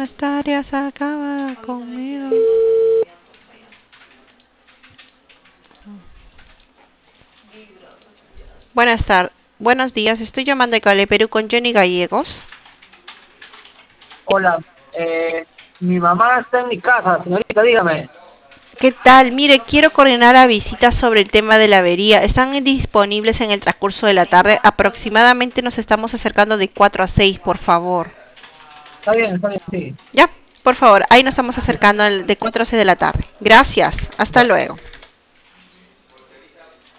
estarías acabada conmigo. Buenas tardes. Buenos días, estoy llamando de Cable Perú con Johnny Gallegos. Hola, mi mamá está en mi casa, señorita, dígame. ¿Qué tal? Mire, quiero coordinar la visita sobre el tema de la avería. ¿Están disponibles en el transcurso de la tarde? Aproximadamente nos estamos acercando de 4 a 6, por favor. Está bien, sí. Ya, por favor, ahí nos estamos acercando de 4 a 6 de la tarde. Gracias, hasta Ya. luego.